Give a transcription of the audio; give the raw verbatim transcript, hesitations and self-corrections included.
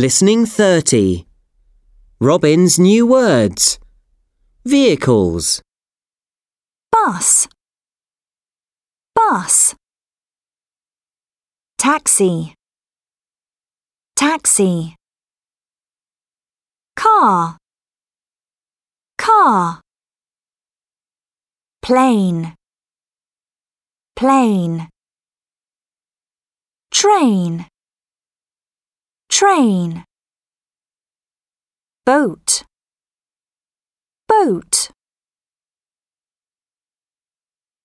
Listening thirty. Robin's new words. Vehicles. Bus, bus. Taxi, taxi. Car, car. Plane, plane. Train, train. Boat, boat.